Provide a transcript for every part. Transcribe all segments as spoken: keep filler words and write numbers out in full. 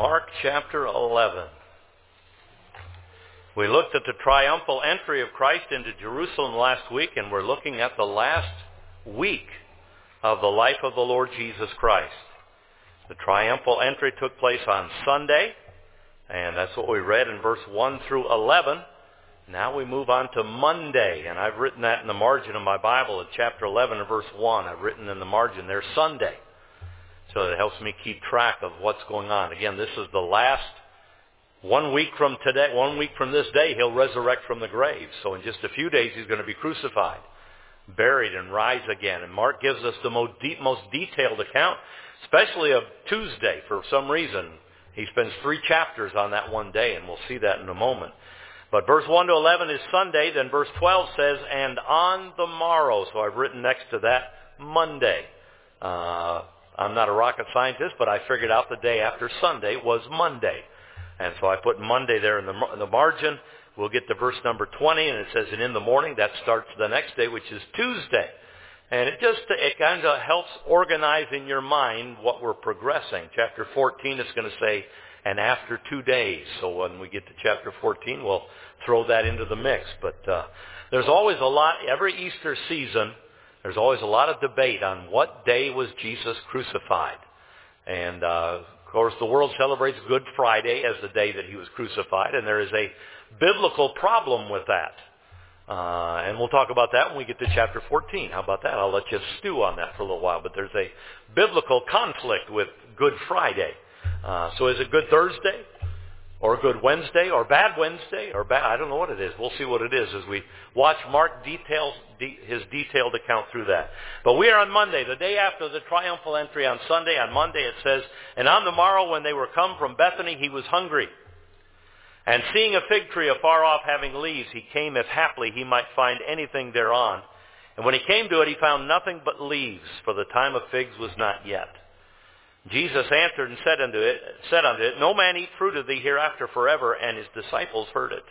Mark chapter eleven. We looked at the triumphal entry of Christ into Jerusalem last week, and we're looking at the last week of the life of the Lord Jesus Christ. The triumphal entry took place on Sunday, and that's what we read in verse one through eleven. Now we move on to Monday, and I've written that in the margin of my Bible at chapter eleven and verse one. I've written in the margin there Sunday, so it helps me keep track of what's going on. Again, this is the last one week from today, one week from this day, he'll resurrect from the grave. So in just a few days, he's going to be crucified, buried, and rise again. And Mark gives us the most, deep, most detailed account, especially of Tuesday. For some reason, he spends three chapters on that one day, and we'll see that in a moment. But verse one to eleven is Sunday. Then verse twelve says, and on the morrow. So I've written next to that Monday. Uh, I'm not a rocket scientist, but I figured out the day after Sunday was Monday. And so I put Monday there in the, in the margin. We'll get to verse number twenty, and it says, and in the morning, that starts the next day, which is Tuesday. And it just, it kind of helps organize in your mind what we're progressing. Chapter fourteen is going to say, and after two days. So when we get to chapter fourteen, we'll throw that into the mix. But uh, there's always a lot, every Easter season, there's always a lot of debate on what day was Jesus crucified. And uh, of course, the world celebrates Good Friday as the day that he was crucified, and there is a biblical problem with that. Uh, and we'll talk about that when we get to chapter fourteen. How about that? I'll let you stew on that for a little while. But there's a biblical conflict with Good Friday. Uh, so is it Good Thursday, or Good Wednesday, or Bad Wednesday, or bad? I don't know what it is. We'll see what it is as we watch Mark details de- his detailed account through that. But we are on Monday, the day after the triumphal entry on Sunday. On Monday it says, and on the morrow when they were come from Bethany, he was hungry. And seeing a fig tree afar off having leaves, he came if haply he might find anything thereon. And when he came to it, he found nothing but leaves, for the time of figs was not yet. Jesus answered and said unto it, said unto it, no man eat fruit of thee hereafter forever. And his disciples heard it.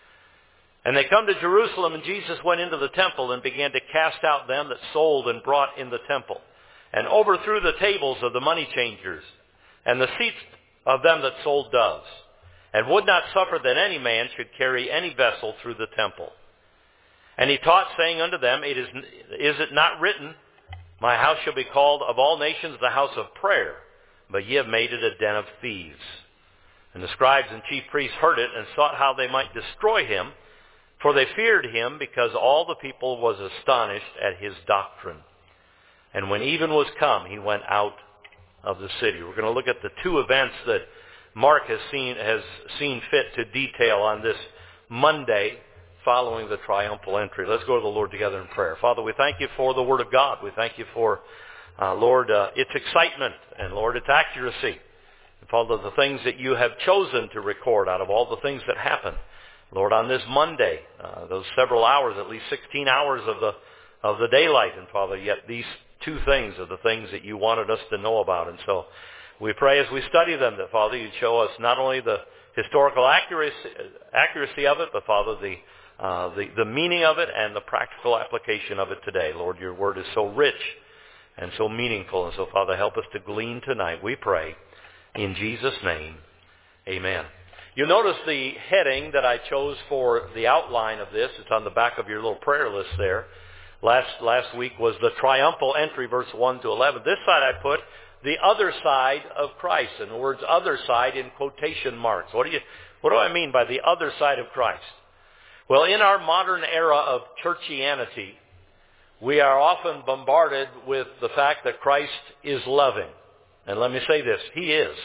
And they come to Jerusalem, and Jesus went into the temple and began to cast out them that sold and brought in the temple, and overthrew the tables of the money changers, and the seats of them that sold doves, and would not suffer that any man should carry any vessel through the temple. And he taught, saying unto them, It is, is it not written, my house shall be called of all nations the house of prayer, but ye have made it a den of thieves. And the scribes and chief priests heard it, and sought how they might destroy him, for they feared him, because all the people was astonished at his doctrine. And when even was come, he went out of the city. We're going to look at the two events that Mark has seen, has seen fit to detail on this Monday following the triumphal entry. Let's go to the Lord together in prayer. Father, we thank you for the Word of God. We thank you for, uh, Lord, uh, its excitement, and Lord, its accuracy. And Father, the things that you have chosen to record out of all the things that happen. Lord, on this Monday, uh, those several hours, at least sixteen hours of the of the daylight, and Father, yet these two things are the things that you wanted us to know about. And so we pray as we study them that, Father, you'd show us not only the historical accuracy, accuracy of it, but, Father, the Uh, the, the meaning of it and the practical application of it today. Lord, your word is so rich and so meaningful. And so, Father, help us to glean tonight, we pray. In Jesus' name, amen. You'll notice the heading that I chose for the outline of this. It's on the back of your little prayer list there. Last, last week was the triumphal entry, verse one to eleven. This side I put the other side of Christ. And the words other side in quotation marks. What do you, what do I mean by the other side of Christ? Well, in our modern era of churchianity, we are often bombarded with the fact that Christ is loving. And let me say this, he is.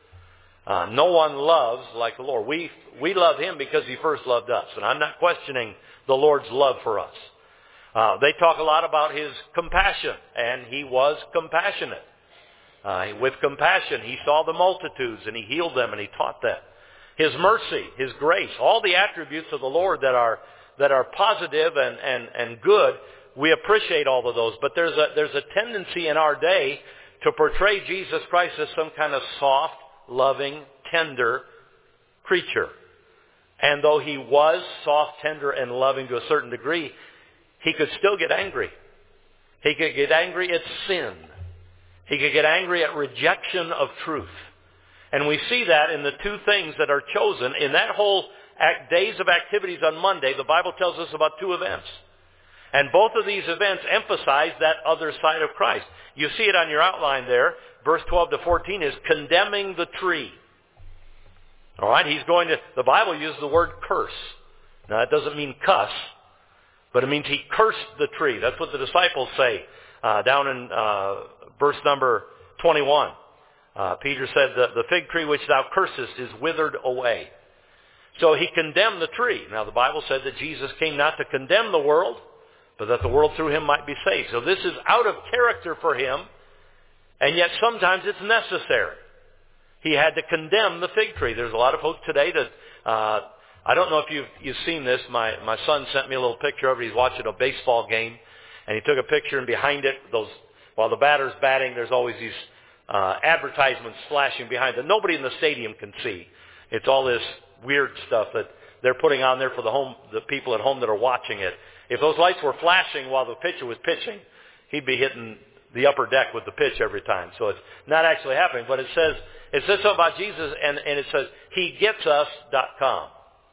Uh, no one loves like the Lord. We, we love him because he first loved us. And I'm not questioning the Lord's love for us. Uh, they talk a lot about his compassion, and he was compassionate. Uh, with compassion, he saw the multitudes, and he healed them, and he taught them. His mercy, his grace, all the attributes of the Lord that are that are positive and, and, and good, we appreciate all of those. But there's a there's a tendency in our day to portray Jesus Christ as some kind of soft, loving, tender creature. And though he was soft, tender, and loving to a certain degree, he could still get angry. He could get angry at sin. He could get angry at rejection of truth. And we see that in the two things that are chosen. In that whole act, days of activities on Monday, the Bible tells us about two events. And both of these events emphasize that other side of Christ. You see it on your outline there. Verse twelve to fourteen is condemning the tree. All right, he's going to, the Bible uses the word curse. Now, that doesn't mean cuss, but it means he cursed the tree. That's what the disciples say uh, down in uh, verse number twenty-one. Uh, Peter said, the, the fig tree which thou cursest is withered away. So he condemned the tree. Now, the Bible said that Jesus came not to condemn the world, but that the world through him might be saved. So this is out of character for him, and yet sometimes it's necessary. He had to condemn the fig tree. There's a lot of folks today that, uh, I don't know if you've, you've seen this. My, my son sent me a little picture of it. He's watching a baseball game, and he took a picture, and behind it, those, while the batter's batting, there's always these uh, advertisements flashing behind that nobody in the stadium can see. It's all this weird stuff that they're putting on there for the home, the people at home that are watching it. If those lights were flashing while the pitcher was pitching, he'd be hitting the upper deck with the pitch every time. So it's not actually happening, but it says, it says something about Jesus, and, and it says, he gets us dot com.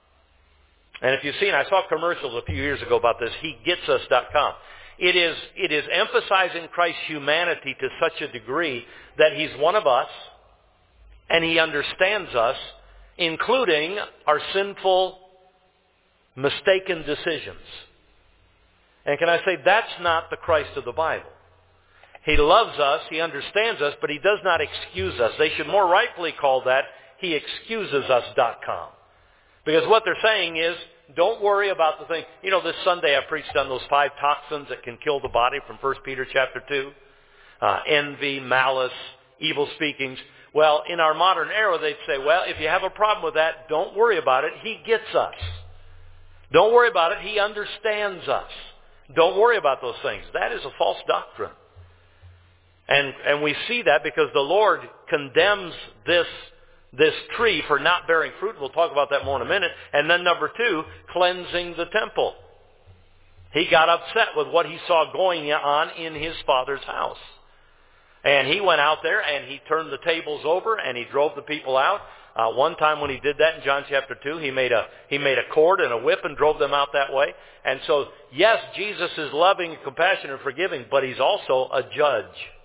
And if you've seen, I saw commercials a few years ago about this, he gets us dot com. It is, it is emphasizing Christ's humanity to such a degree that he's one of us, and he understands us, including our sinful, mistaken decisions. And can I say, that's not the Christ of the Bible. He loves us, he understands us, but he does not excuse us. They should more rightfully call that he excuses us dot com. Because what they're saying is, don't worry about the thing. You know, this Sunday I preached on those five toxins that can kill the body from First Peter chapter two. Uh, envy, malice, evil speakings. Well, in our modern era, they'd say, well, if you have a problem with that, don't worry about it. He gets us. Don't worry about it. He understands us. Don't worry about those things. That is a false doctrine. And, and we see that because the Lord condemns this, this tree for not bearing fruit. We'll talk about that more in a minute. And then number two, cleansing the temple. He got upset with what he saw going on in his Father's house. And he went out there and he turned the tables over and he drove the people out. Uh, one time when he did that in John chapter two, he made a he made a cord and a whip and drove them out that way. And so, yes, Jesus is loving, compassionate, and forgiving, but he's also a judge.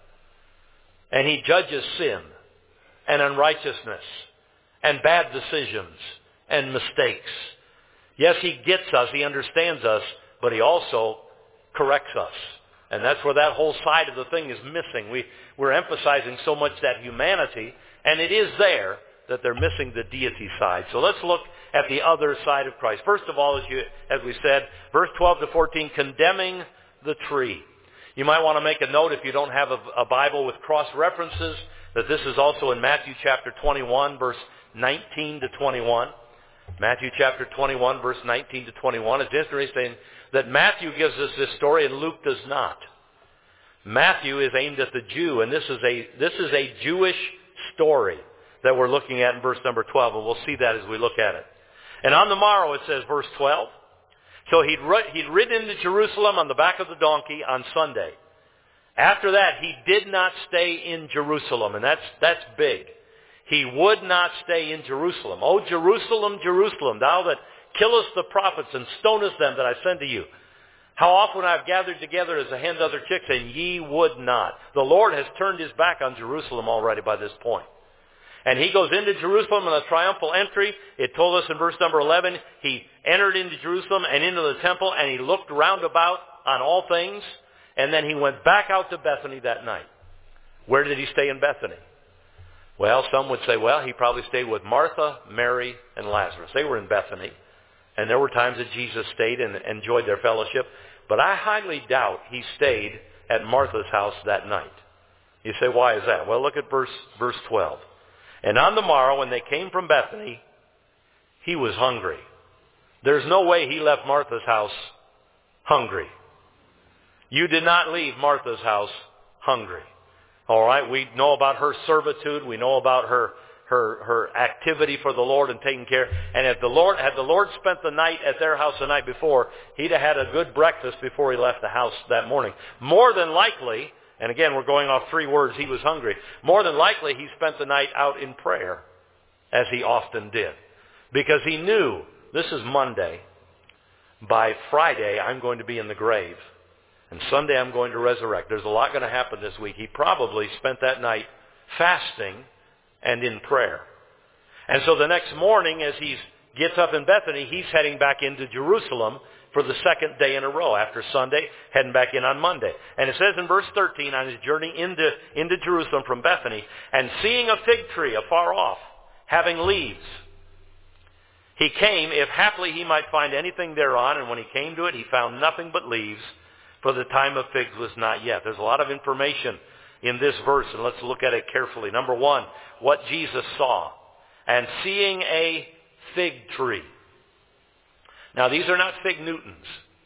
And he judges sin and unrighteousness and bad decisions and mistakes. Yes, he gets us, he understands us, but he also corrects us. And that's where that whole side of the thing is missing. We, we're emphasizing so much that humanity, and it is there, that they're missing the deity side. So let's look at the other side of Christ. First of all, as, you, as we said, verse twelve to fourteen, condemning the tree. You might want to make a note if you don't have a, a Bible with cross references, that this is also in Matthew chapter twenty-one, verse nineteen to twenty-one. Matthew chapter twenty-one, verse nineteen to twenty-one. It's interesting that Matthew gives us this story and Luke does not. Matthew is aimed at the Jew, and this is a this is a Jewish story that we're looking at in verse number twelve, and we'll see that as we look at it. And on the morrow, it says, verse twelve, so he'd, he'd ridden into Jerusalem on the back of the donkey on Sunday. After that, he did not stay in Jerusalem, and that's, that's big. He would not stay in Jerusalem. O Jerusalem, Jerusalem, thou that killest the prophets and stonest them that I send to you. How often I have gathered together as a hen doth her chicks, and ye would not. The Lord has turned his back on Jerusalem already by this point. And he goes into Jerusalem on a triumphal entry. It told us in verse number eleven, he entered into Jerusalem and into the temple, and he looked round about on all things, and then he went back out to Bethany that night. Where did he stay in Bethany? Well, some would say, well, he probably stayed with Martha, Mary, and Lazarus. They were in Bethany, and there were times that Jesus stayed and enjoyed their fellowship. But I highly doubt he stayed at Martha's house that night. You say, why is that? Well, look at verse, verse twelve. And on the morrow, when they came from Bethany, he was hungry. There's no way he left Martha's house hungry. You did not leave Martha's house hungry. All right, we know about her servitude. We know about her her her activity for the Lord and taking care. And if the Lord had the Lord spent the night at their house the night before, he'd have had a good breakfast before he left the house that morning. More than likely, and again, we're going off three words, he was hungry. More than likely, he spent the night out in prayer. as he often did. Because he knew, this is Monday, by Friday I'm going to be in the grave. And Sunday I'm going to resurrect. There's a lot going to happen this week. He probably spent that night fasting and in prayer. And so the next morning as he gets up in Bethany, he's heading back into Jerusalem for the second day in a row after Sunday, heading back in on Monday. And it says in verse thirteen, on his journey into, into Jerusalem from Bethany, and seeing a fig tree afar off, having leaves, he came, if haply he might find anything thereon, and when he came to it, he found nothing but leaves, for the time of figs was not yet. There's a lot of information in this verse, and let's look at it carefully. Number one, what Jesus saw. And seeing a fig tree. Now, these are not fig Newtons.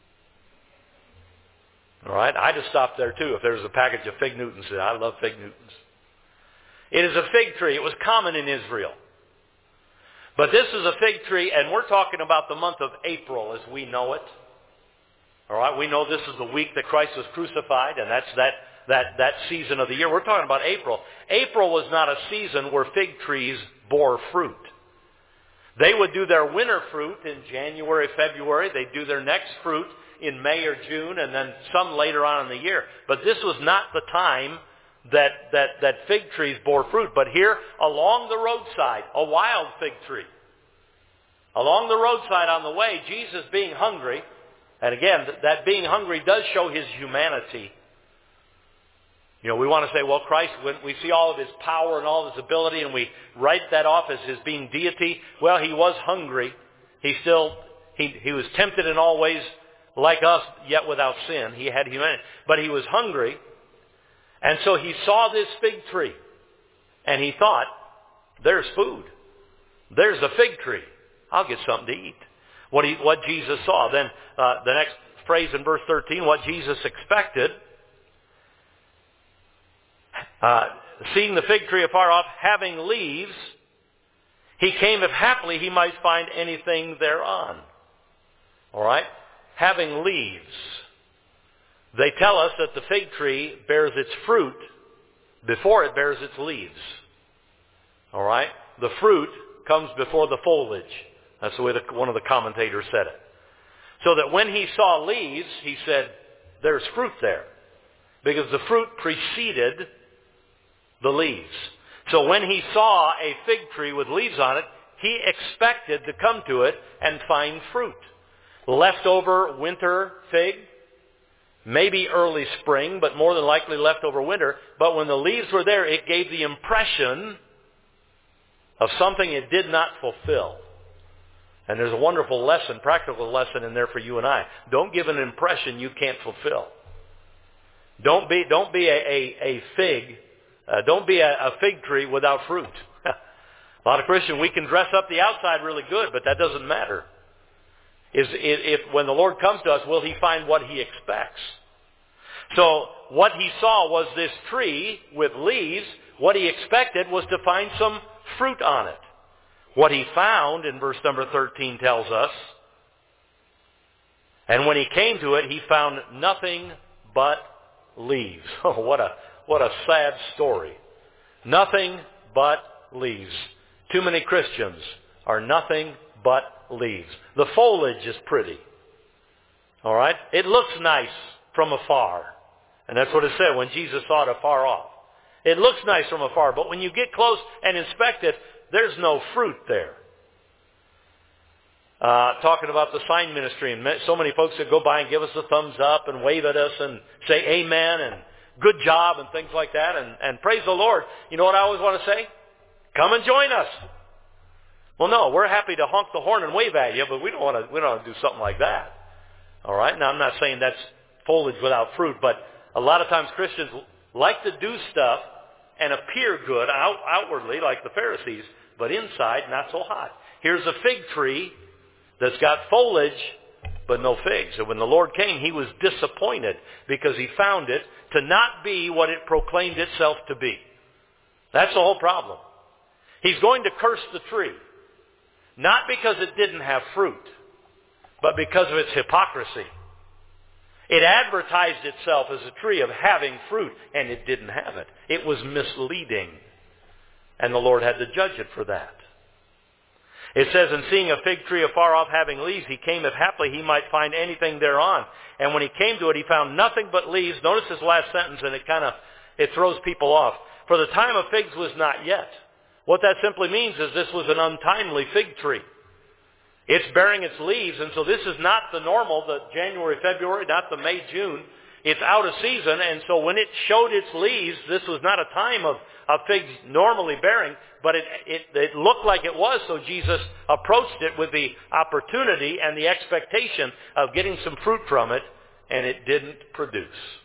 All right? I'd have stopped there, too, if there was a package of fig Newtons. I love fig Newtons. It is a fig tree. It was common in Israel. But this is a fig tree, and we're talking about the month of April as we know it. All right? We know this is the week that Christ was crucified, and that's that, that, that season of the year. We're talking about April. April was not a season where fig trees bore fruit. They would do their winter fruit in January, February. They'd do their next fruit in May or June, and then some later on in the year. But this was not the time that, that, that fig trees bore fruit. But here, along the roadside, a wild fig tree. Along the roadside on the way, Jesus being hungry, and again, that being hungry does show his humanity. You know, we want to say, well, Christ, when we see all of his power and all of his ability, and we write that off as his being deity. Well, he was hungry. He still, he, he was tempted in all ways like us, yet without sin. He had humanity. But he was hungry. And so he saw this fig tree. And he thought, there's food. There's a fig tree. I'll get something to eat. What, he, what Jesus saw. Then uh, the next phrase in verse thirteen, what Jesus expected. Uh, seeing the fig tree afar off, having leaves, he came if haply he might find anything thereon. All right? Having leaves. They tell us that the fig tree bears its fruit before it bears its leaves. All right? The fruit comes before the foliage. That's the way the, one of the commentators said it. So that when he saw leaves, he said, there's fruit there. Because the fruit preceded the leaves. So when he saw a fig tree with leaves on it, he expected to come to it and find fruit. Leftover winter fig, maybe early spring, but more than likely leftover winter. But when the leaves were there, it gave the impression of something it did not fulfill. And there's a wonderful lesson, practical lesson in there for you and I. Don't give an impression you can't fulfill. Don't be, don't be a, a, a fig Uh, don't be a, a fig tree without fruit. A lot of Christians, we can dress up the outside really good, but that doesn't matter. Is if, if when the Lord comes to us, will he find what he expects? So what he saw was this tree with leaves. What he expected was to find some fruit on it. What he found in verse number thirteen tells us, and when he came to it, he found nothing but leaves. Oh, what a What a sad story. Nothing but leaves. Too many Christians are nothing but leaves. The foliage is pretty. All right? It looks nice from afar. And that's what it said when Jesus saw it afar off. It looks nice from afar, but when you get close and inspect it, there's no fruit there. Uh, talking about the sign ministry, and so many folks that go by and give us a thumbs up and wave at us and say amen and good job and things like that, and, and praise the Lord. You know what I always want to say? Come and join us. Well, no, we're happy to honk the horn and wave at you, but we don't want to. We don't want to do something like that. All right. Now, I'm not saying that's foliage without fruit, but a lot of times Christians like to do stuff and appear good out, outwardly, like the Pharisees, but inside not so hot. Here's a fig tree that's got foliage, but no figs. And when the Lord came, he was disappointed because he found it to not be what it proclaimed itself to be. That's the whole problem. He's going to curse the tree, not because it didn't have fruit, but because of its hypocrisy. It advertised itself as a tree of having fruit, and it didn't have it. It was misleading, and the Lord had to judge it for that. It says, and seeing a fig tree afar off having leaves, he came if haply he might find anything thereon. And when he came to it, he found nothing but leaves. Notice this last sentence, and it kind of, it throws people off. For the time of figs was not yet. What that simply means is this was an untimely fig tree. It's bearing its leaves, and so this is not the normal, the January, February, not the May, June. It's out of season, and so when it showed its leaves, this was not a time of, of figs normally bearing, but it, it, it looked like it was, so Jesus approached it with the opportunity and the expectation of getting some fruit from it, and it didn't produce.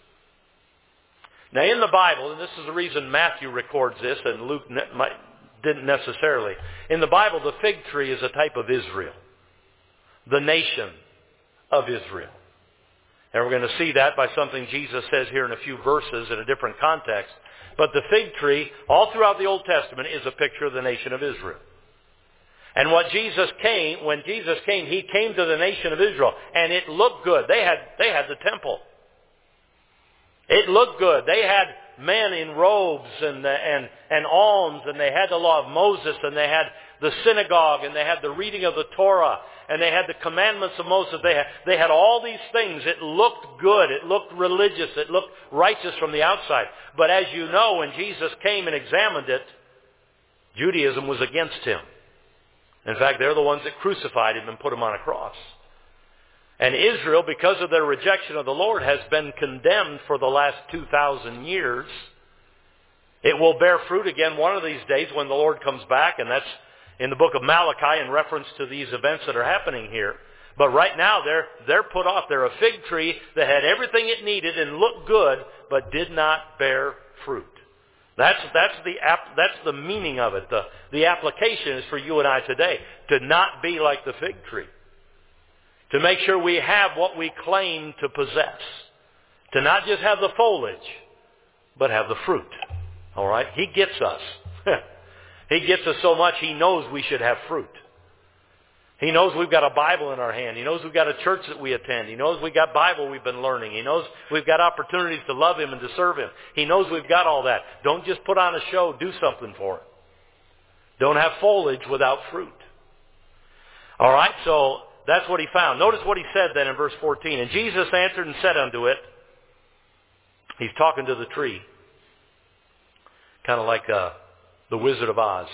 Now in the Bible, and this is the reason Matthew records this, and Luke ne- might, didn't necessarily, in the Bible the fig tree is a type of Israel, the nation of Israel. And we're going to see that by something Jesus says here in a few verses in a different context. But the fig tree, all throughout the Old Testament, is a picture of the nation of Israel. And what Jesus came, when Jesus came, he came to the nation of Israel, and it looked good. They had, they had the temple. It looked good. They had men in robes and, and, and alms, and they had the law of Moses, and they had the synagogue, and they had the reading of the Torah, and they had the commandments of Moses. They had, they had all these things. It looked good. It looked religious. It looked righteous from the outside. But as you know, when Jesus came and examined it, Judaism was against him. In fact, they're the ones that crucified him and put him on a cross. And Israel, because of their rejection of the Lord, has been condemned for the last two thousand years. It will bear fruit again one of these days when the Lord comes back, and that's in the book of Malachi in reference to these events that are happening here. But right now they're they're put off. They're a fig tree that had everything it needed and looked good, but did not bear fruit. That's that's the app, that's the meaning of it. The the application is for you and I today to not be like the fig tree. To make sure we have what we claim to possess. To not just have the foliage, but have the fruit. All right? He gets us. He gets us so much, he knows we should have fruit. He knows we've got a Bible in our hand. He knows we've got a church that we attend. He knows we've got Bible we've been learning. He knows we've got opportunities to love him and to serve him. He knows we've got all that. Don't just put on a show. Do something for it. Don't have foliage without fruit. All right, so that's what he found. Notice what he said then in verse fourteen. And Jesus answered and said unto it, he's talking to the tree. Kind of like uh, the Wizard of Oz.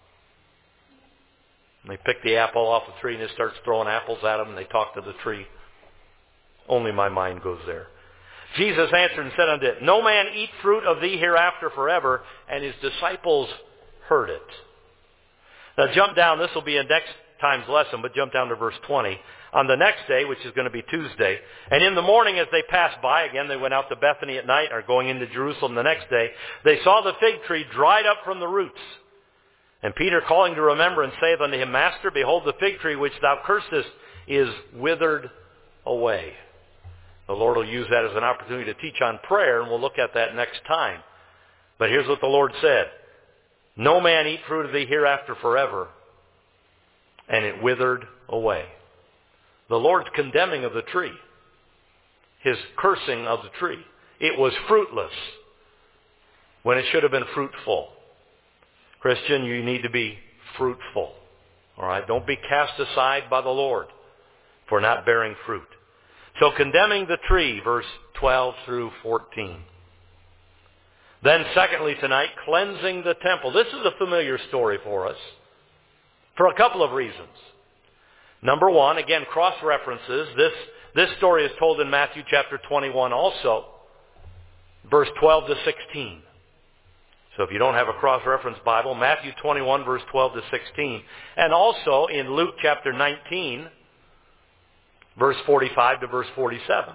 And they pick the apple off the tree and it starts throwing apples at them and they talk to the tree. Only my mind goes there. Jesus answered and said unto it, no man eat fruit of thee hereafter forever. And his disciples heard it. Now jump down. This will be in next time's lesson, but jump down to verse twenty. On the next day, which is going to be Tuesday, and in the morning as they passed by, again they went out to Bethany at night, or going into Jerusalem the next day, they saw the fig tree dried up from the roots. And Peter, calling to remembrance, saith unto him, Master, behold, the fig tree which thou cursest is withered away. The Lord will use that as an opportunity to teach on prayer, and we'll look at that next time. But here's what the Lord said. No man eat fruit of thee hereafter forever. And it withered away. The Lord's condemning of the tree. His cursing of the tree. It was fruitless when it should have been fruitful. Christian, you need to be fruitful. All right? Don't be cast aside by the Lord for not bearing fruit. So condemning the tree, verse twelve through fourteen. Then secondly tonight, cleansing the temple. This is a familiar story for us for a couple of reasons. Number one, again, cross-references. This, this story is told in Matthew chapter twenty-one also, verse twelve to sixteen. So if you don't have a cross-reference Bible, Matthew twenty-one, verse twelve to sixteen. And also in Luke chapter nineteen, verse forty-five to verse forty-seven.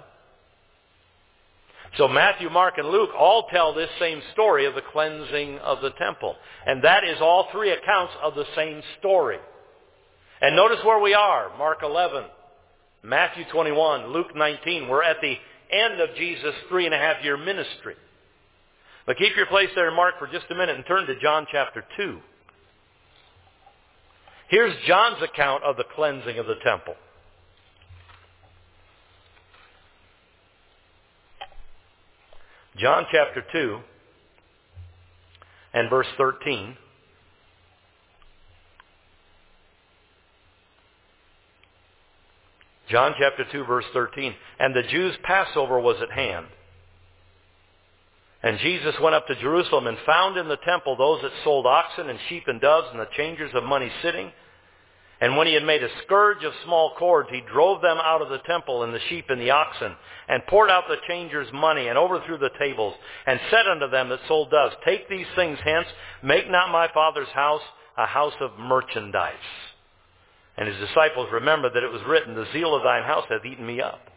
So Matthew, Mark, and Luke all tell this same story of the cleansing of the temple. And that is all three accounts of the same story. And notice where we are. Mark eleven, Matthew twenty-one, Luke nineteen. We're at the end of Jesus' three and a half year ministry. But keep your place there in Mark for just a minute and turn to John chapter two. Here's John's account of the cleansing of the temple. John chapter two and verse thirteen. John chapter two, verse thirteen. And the Jews' Passover was at hand. And Jesus went up to Jerusalem and found in the temple those that sold oxen and sheep and doves and the changers of money sitting. And when he had made a scourge of small cords, he drove them out of the temple and the sheep and the oxen, and poured out the changers' money, and overthrew the tables, and said unto them that sold doves, Take these things hence, make not my Father's house a house of merchandise. And his disciples remembered that it was written, The zeal of thine house hath eaten me up.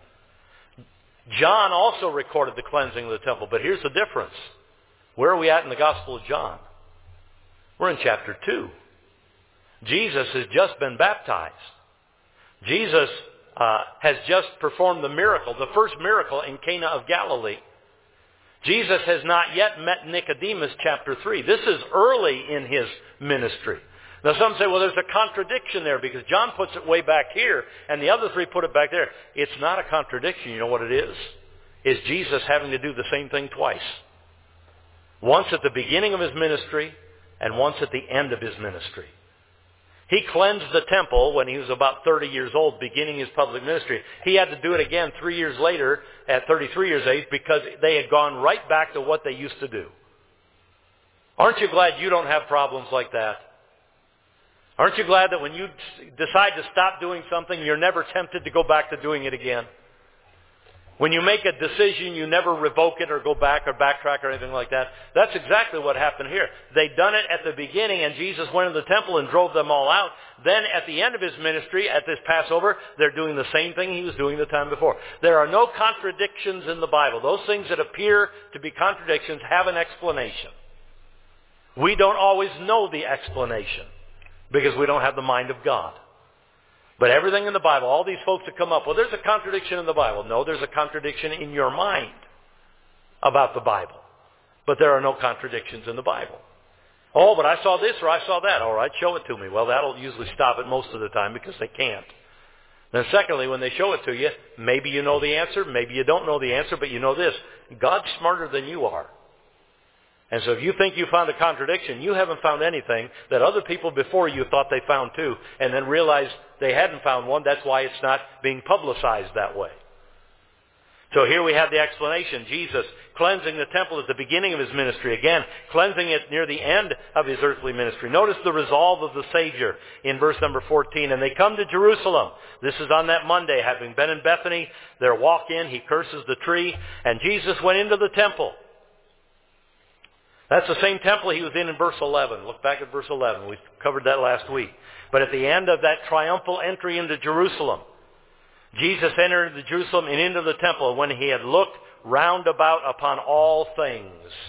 John also recorded the cleansing of the temple, but here's the difference. Where are we at in the Gospel of John? We're in chapter two. Jesus has just been baptized. Jesus uh, has just performed the miracle, the first miracle in Cana of Galilee. Jesus has not yet met Nicodemus, chapter three. This is early in his ministry. Now some say, well, there's a contradiction there because John puts it way back here and the other three put it back there. It's not a contradiction. You know what it is? Is Jesus having to do the same thing twice. Once at the beginning of his ministry and once at the end of his ministry. He cleansed the temple when he was about thirty years old, beginning his public ministry. He had to do it again three years later at thirty-three years of age because they had gone right back to what they used to do. Aren't you glad you don't have problems like that? Aren't you glad that when you decide to stop doing something, you're never tempted to go back to doing it again? When you make a decision, you never revoke it or go back or backtrack or anything like that. That's exactly what happened here. They'd done it at the beginning, and Jesus went into the temple and drove them all out. Then at the end of his ministry, at this Passover, they're doing the same thing he was doing the time before. There are no contradictions in the Bible. Those things that appear to be contradictions have an explanation. We don't always know the explanation because we don't have the mind of God. But everything in the Bible, all these folks that come up, well, there's a contradiction in the Bible. No, there's a contradiction in your mind about the Bible. But there are no contradictions in the Bible. Oh, but I saw this or I saw that. All right, show it to me. Well, that'll usually stop it most of the time because they can't. Then secondly, when they show it to you, maybe you know the answer, maybe you don't know the answer, but you know this. God's smarter than you are. And so if you think you found a contradiction, you haven't found anything that other people before you thought they found too, and then realized they hadn't found one. That's why it's not being publicized that way. So here we have the explanation. Jesus cleansing the temple at the beginning of his ministry. Again, cleansing it near the end of his earthly ministry. Notice the resolve of the Savior in verse number fourteen. And they come to Jerusalem. This is on that Monday. Having been in Bethany, their walk in, he curses the tree. And Jesus went into the temple. That's the same temple he was in in verse eleven. Look back at verse eleven. We covered that last week. But at the end of that triumphal entry into Jerusalem, Jesus entered into Jerusalem and into the temple when he had looked round about upon all things.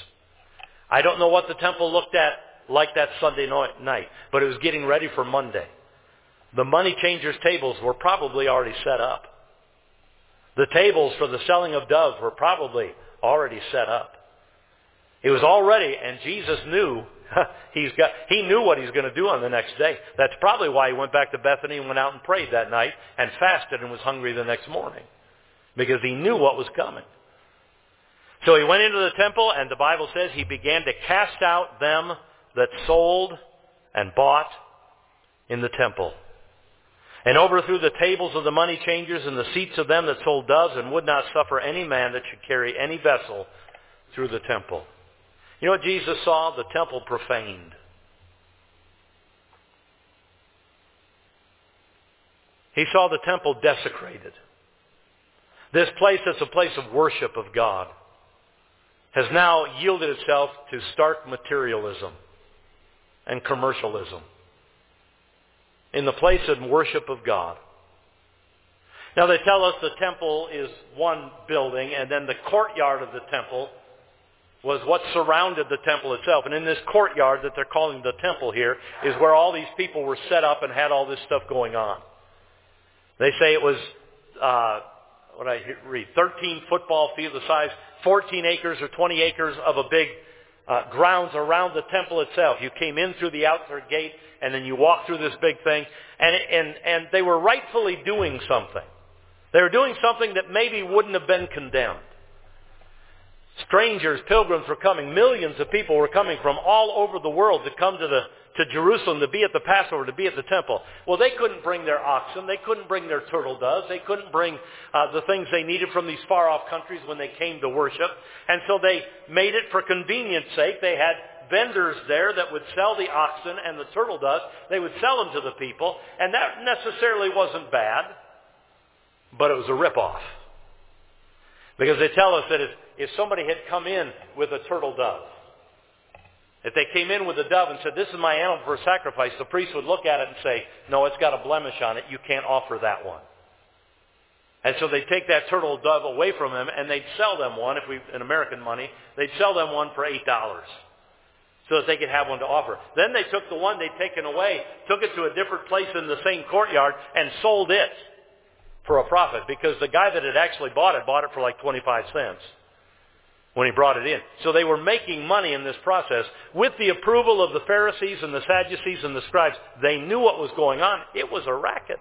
I don't know what the temple looked at like that Sunday night, but it was getting ready for Monday. The money changers' tables were probably already set up. The tables for the selling of doves were probably already set up. It was all ready, and Jesus knew he's got. He knew what he's going to do on the next day. That's probably why he went back to Bethany and went out and prayed that night and fasted and was hungry the next morning, because he knew what was coming. So he went into the temple, and the Bible says he began to cast out them that sold and bought in the temple, and overthrew the tables of the money changers and the seats of them that sold doves, and would not suffer any man that should carry any vessel through the temple. You know what Jesus saw? The temple profaned. He saw the temple desecrated. This place that's a place of worship of God has now yielded itself to stark materialism and commercialism in the place of worship of God. Now they tell us the temple is one building, and then the courtyard of the temple was what surrounded the temple itself. And in this courtyard that they're calling the temple here is where all these people were set up and had all this stuff going on. They say it was, uh, what I read, thirteen football fields the size, fourteen acres or twenty acres of a big uh, grounds around the temple itself. You came in through the outer gate and then you walked through this big thing. And, and, and they were rightfully doing something. They were doing something that maybe wouldn't have been condemned. Strangers, pilgrims were coming. Millions of people were coming from all over the world to come to the to Jerusalem to be at the Passover, to be at the temple. Well, they couldn't bring their oxen. They couldn't bring their turtle doves. They couldn't bring uh, the things they needed from these far-off countries when they came to worship. And so they made it for convenience sake. They had vendors there that would sell the oxen and the turtle doves. They would sell them to the people. And that necessarily wasn't bad, but it was a ripoff. Because they tell us that if, if somebody had come in with a turtle dove, if they came in with a dove and said, this is my animal for sacrifice, the priest would look at it and say, no, it's got a blemish on it. You can't offer that one. And so they'd take that turtle dove away from him and they'd sell them one, if we in American money, they'd sell them one for eight dollars so that they could have one to offer. Then they took the one they'd taken away, took it to a different place in the same courtyard and sold it for a profit, because the guy that had actually bought it bought it for like twenty-five cents. When he brought it in. So they were making money in this process. With the approval of the Pharisees and the Sadducees and the scribes, they knew what was going on. It was a racket.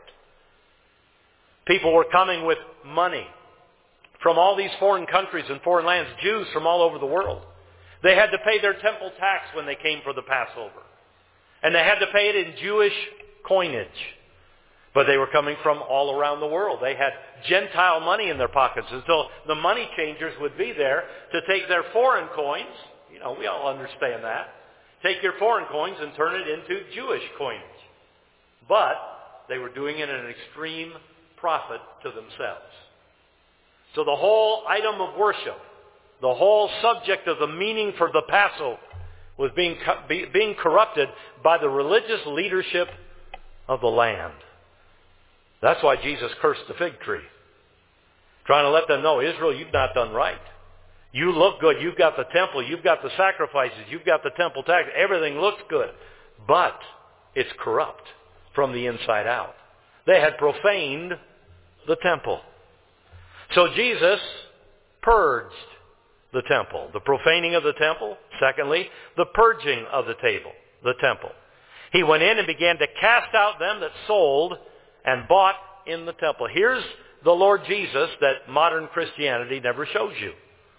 People were coming with money from all these foreign countries and foreign lands, Jews from all over the world. They had to pay their temple tax when they came for the Passover. And they had to pay it in Jewish coinage. But they were coming from all around the world. They had Gentile money in their pockets. And so the money changers would be there to take their foreign coins. You know, we all understand that. Take your foreign coins and turn it into Jewish coinage. But they were doing it at an extreme profit to themselves. So the whole item of worship, the whole subject of the meaning for the Passover was being, being corrupted by the religious leadership of the land. That's why Jesus cursed the fig tree. Trying to let them know, Israel, you've not done right. You look good. You've got the temple. You've got the sacrifices. You've got the temple tax. Everything looks good. But it's corrupt from the inside out. They had profaned the temple. So Jesus purged the temple. The profaning of the temple. Secondly, the purging of the table, the temple. He went in and began to cast out them that sold and bought in the temple. Here's the Lord Jesus that modern Christianity never shows you.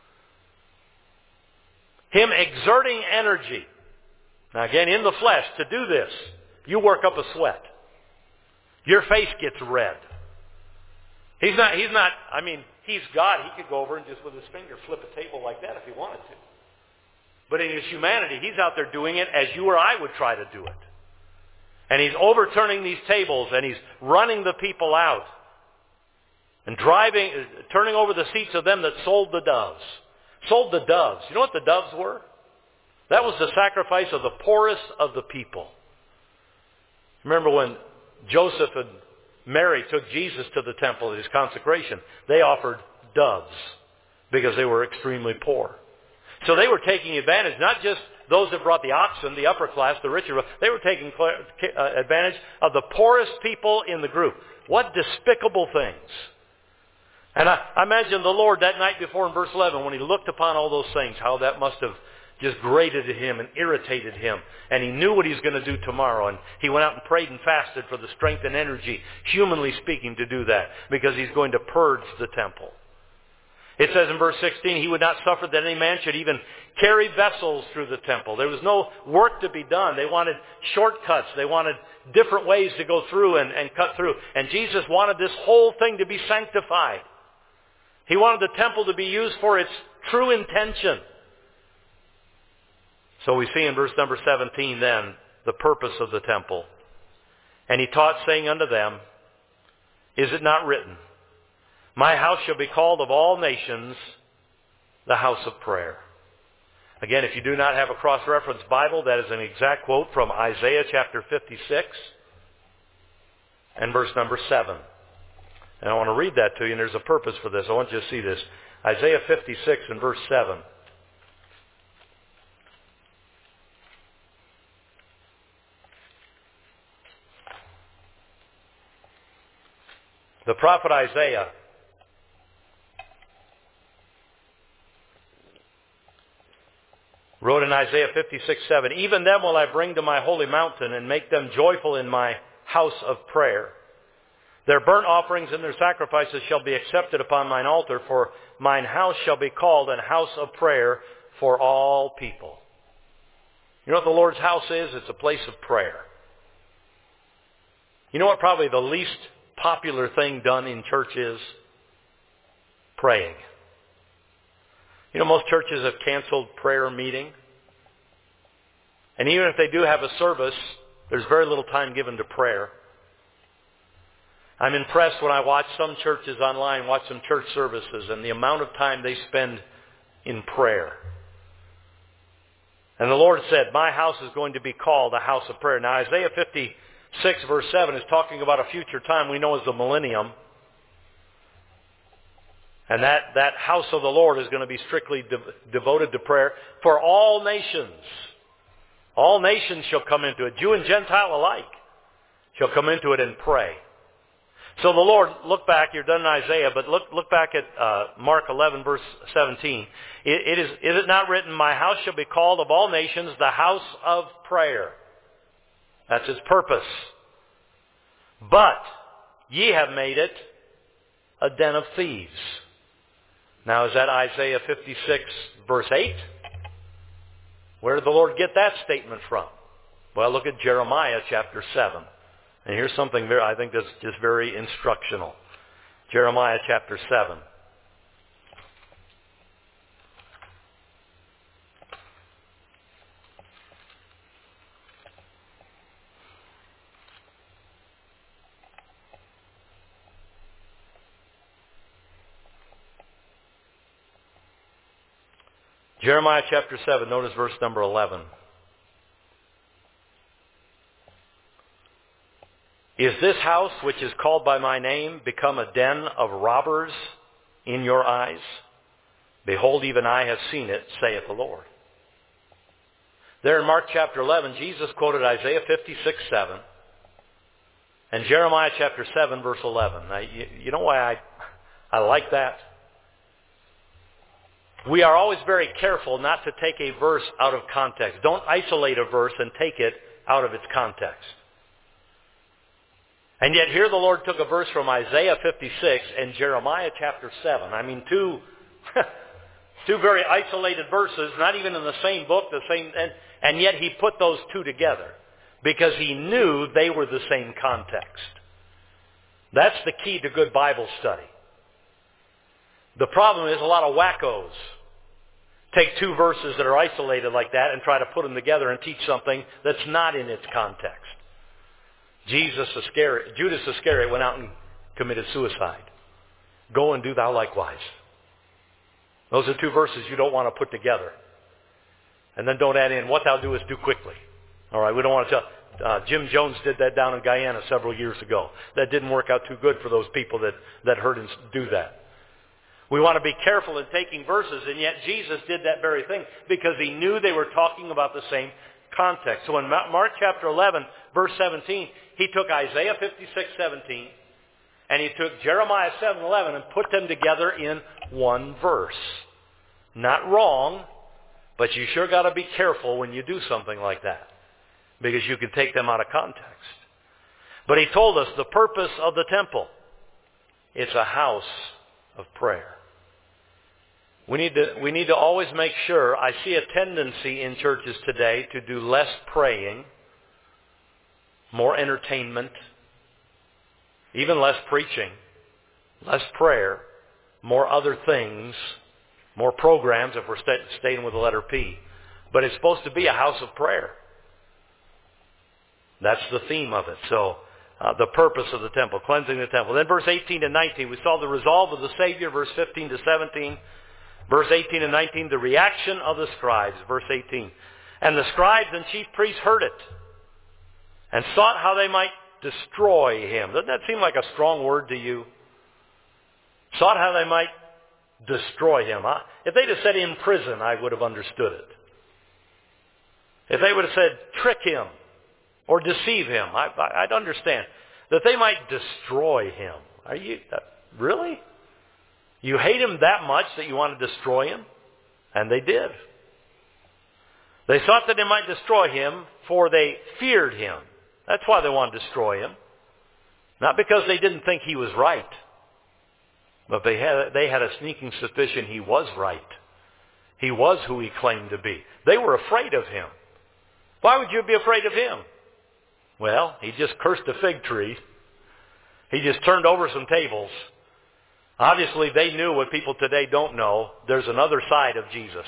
Him exerting energy. Now again, in the flesh, to do this, you work up a sweat. Your face gets red. He's not, he's not, I mean, he's God. He could go over and just with his finger flip a table like that if he wanted to. But in his humanity, he's out there doing it as you or I would try to do it. And he's overturning these tables, and he's running the people out. And driving, turning over the seats of them that sold the doves. Sold the doves. You know what the doves were? That was the sacrifice of the poorest of the people. Remember when Joseph and Mary took Jesus to the temple at his consecration, they offered doves because they were extremely poor. So they were taking advantage, not just those that brought the oxen, the upper class, the richer, they were taking advantage of the poorest people in the group. What despicable things. And I, I imagine the Lord that night before in verse eleven, when he looked upon all those things, how that must have just grated at him and irritated him. And he knew what he was going to do tomorrow. And he went out and prayed and fasted for the strength and energy, humanly speaking, to do that. Because he's going to purge the temple. It says in verse sixteen, he would not suffer that any man should even carry vessels through the temple. There was no work to be done. They wanted shortcuts. They wanted different ways to go through and, and cut through. And Jesus wanted this whole thing to be sanctified. He wanted the temple to be used for its true intention. So we see in verse number seventeen then, the purpose of the temple. And he taught, saying unto them, is it not written, my house shall be called of all nations the house of prayer. Again, if you do not have a cross-reference Bible, that is an exact quote from Isaiah chapter fifty-six and verse number seven. And I want to read that to you, and there's a purpose for this. I want you to see this. Isaiah fifty-six and verse seven. The prophet Isaiah wrote in Isaiah fifty-six seven, even them will I bring to my holy mountain and make them joyful in my house of prayer. Their burnt offerings and their sacrifices shall be accepted upon mine altar, for mine house shall be called an house of prayer for all people. You know what the Lord's house is? It's a place of prayer. You know what probably the least popular thing done in church is? Praying. You know, most churches have canceled prayer meeting. And even if they do have a service, there's very little time given to prayer. I'm impressed when I watch some churches online, watch some church services, and the amount of time they spend in prayer. And the Lord said, my house is going to be called a house of prayer. Now Isaiah fifty-six verse seven is talking about a future time we know as the millennium. And that, that house of the Lord is going to be strictly de- devoted to prayer for all nations. All nations shall come into it, Jew and Gentile alike, shall come into it and pray. So the Lord, look back, you're done in Isaiah, but look look back at uh, Mark eleven, verse seventeen. It, it is, is it not written, my house shall be called of all nations the house of prayer. That's its purpose. But ye have made it a den of thieves. Now is that Isaiah fifty-six, verse eight? Where did the Lord get that statement from? Well, look at Jeremiah chapter seven. And here's something very, I think that's just very instructional. Jeremiah chapter seven. Jeremiah chapter seven, notice verse number eleven. Is this house which is called by my name become a den of robbers in your eyes? Behold, even I have seen it, saith the Lord. There in Mark chapter eleven, Jesus quoted Isaiah fifty-six, seven and Jeremiah chapter seven, verse eleven. Now, you, you know why I, I like that? We are always very careful not to take a verse out of context. Don't isolate a verse and take it out of its context. And yet here the Lord took a verse from Isaiah fifty-six and Jeremiah chapter seven. I mean, two, two very isolated verses, not even in the same book, the same, and, and yet he put those two together because he knew they were the same context. That's the key to good Bible study. The problem is a lot of wackos take two verses that are isolated like that and try to put them together and teach something that's not in its context. Jesus Iscariot, Judas Iscariot went out and committed suicide. Go and do thou likewise. Those are two verses you don't want to put together. And then don't add in, what thou doest do quickly. All right, we don't want to tell. Uh, Jim Jones did that down in Guyana several years ago. That didn't work out too good for those people that, that heard him do that. We want to be careful in taking verses, and yet Jesus did that very thing because he knew they were talking about the same context. So in Mark chapter eleven, verse seventeen, he took Isaiah fifty-six, seventeen, and he took Jeremiah seven, eleven and put them together in one verse. Not wrong, but you sure got to be careful when you do something like that because you can take them out of context. But he told us the purpose of the temple. It's a house of prayer. We need to, we need to always make sure. I see a tendency in churches today to do less praying, more entertainment, even less preaching, less prayer, more other things, more programs if we're st- staying with the letter P. But it's supposed to be a house of prayer. That's the theme of it. So uh, the purpose of the temple, cleansing the temple. Then verse eighteen to nineteen, we saw the resolve of the Savior, verse fifteen to seventeen. Verse eighteen and nineteen, the reaction of the scribes, verse eighteen. And the scribes and chief priests heard it and sought how they might destroy him. Doesn't that seem like a strong word to you? Sought how they might destroy him. Huh? If they'd have said in prison, I would have understood it. If they would have said trick him or deceive him, I, I, I'd understand. That they might destroy him. Are you, uh, really? You hate him that much that you want to destroy him? And they did. They thought that they might destroy him, for they feared him. That's why they wanted to destroy him. Not because they didn't think he was right. But they had, they had a sneaking suspicion he was right. He was who he claimed to be. They were afraid of him. Why would you be afraid of him? Well, he just cursed a fig tree. He just turned over some tables. Obviously, they knew what people today don't know. There's another side of Jesus.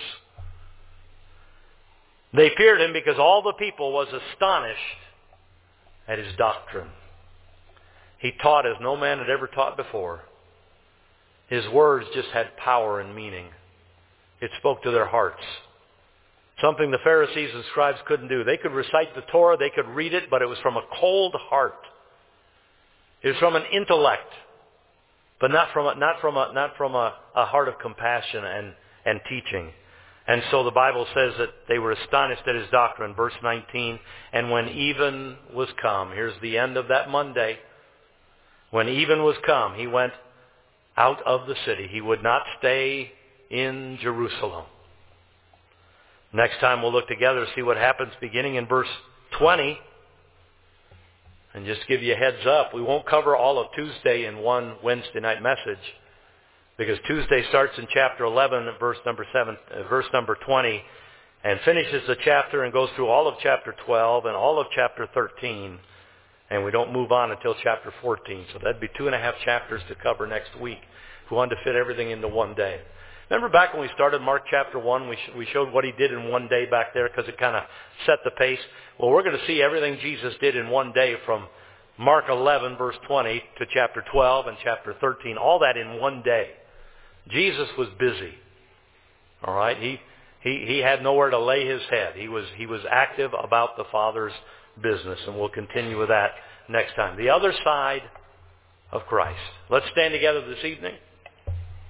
They feared him because all the people was astonished at his doctrine. He taught as no man had ever taught before. His words just had power and meaning. It spoke to their hearts. Something the Pharisees and scribes couldn't do. They could recite the Torah, they could read it, but it was from a cold heart. It was from an intellect, but not from a, not from a, not from a, a heart of compassion and, and teaching. And so the Bible says that they were astonished at his doctrine. Verse nineteen, and when even was come, here's the end of that Monday. When even was come, he went out of the city. He would not stay in Jerusalem. Next time we'll look together to see what happens beginning in verse twenty. And just give you a heads up, we won't cover all of Tuesday in one Wednesday night message, because Tuesday starts in chapter eleven, verse number seven, uh, verse number twenty, and finishes the chapter and goes through all of chapter twelve and all of chapter thirteen, and we don't move on until chapter fourteen. So that'd be two and a half chapters to cover next week if we wanted to fit everything into one day. Remember back when we started Mark chapter one, we, sh- we showed what he did in one day back there because it kind of set the pace. Well, we're going to see everything Jesus did in one day from Mark eleven, verse twenty, to chapter twelve and chapter thirteen. All that in one day. Jesus was busy. All right? He, he, he had nowhere to lay his head. He was, he was active about the Father's business, and we'll continue with that next time. The other side of Christ. Let's stand together this evening.